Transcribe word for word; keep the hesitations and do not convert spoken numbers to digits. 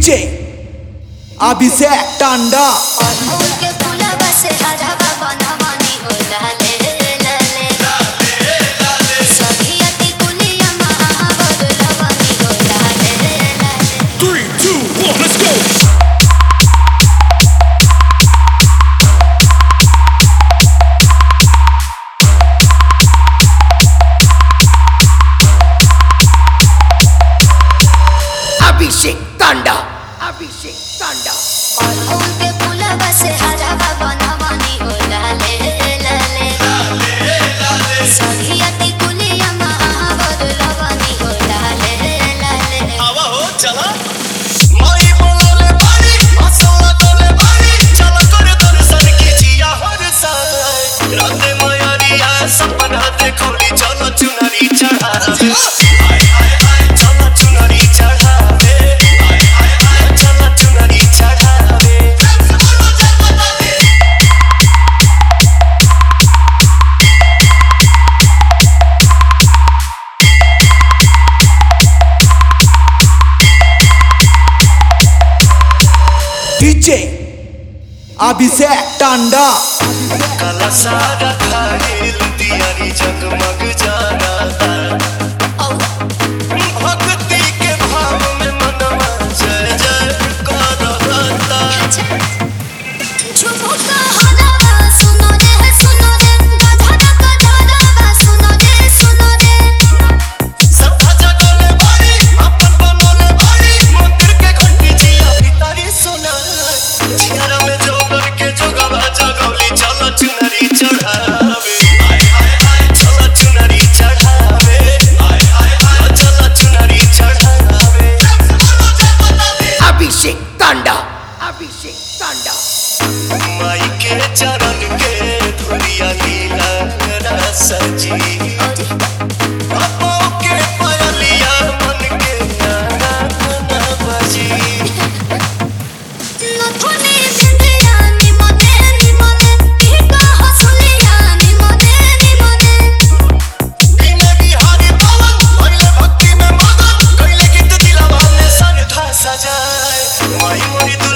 DJ Abhishek Tanda Abhishek तांडा अभिषेक तांडा और उनके पुलवा से हरावा बनवानी हो लाले लाले सखियती कुलिया महावर लवानी हो लाले लाले आवा हो चला माई बोले बारी मसाला तोले बारी चला कर दर्शन कीजिया हर साल रात माया रिया सपना देखोली चलो चुनरी चढ़ावे आय आय आय चलो चुनरी चढ़ावे आय आय आय चलो चुनरी चढ़ावे डीजे अभिषेक टांडा काला सारा खाने लुधियारी जगमग जाना भक्ति के भाव में मनवा जय जय कर रहा झुमुका हलावा सुनो रे सुनो रे गाधा का डालावा सुनो रे सुनो रे सब जगले बारी अपन बनले बारी मंदिर के घंटी जिया भीतरी सोना जियारा में जोगर के जोगवा जगौली चलो चुनरी चढ़ावे आय आय आय चलो चुनरी चढ़ावे आय आय आय चलो चुनरी चढ़ावे अभिषेक तांडा अभिषेक तांडा माई के चरण के धुलिया लीला रस जी बाबा के पयलिया मन के गाना गाना बजी नथुनी बिंदिया निमने निमने टीका हसुलिया निमने निमने बिना बिहारी पवन भइले भक्ति में मगन कइले गीत दिलवा में सरधा सजाए माई मोरी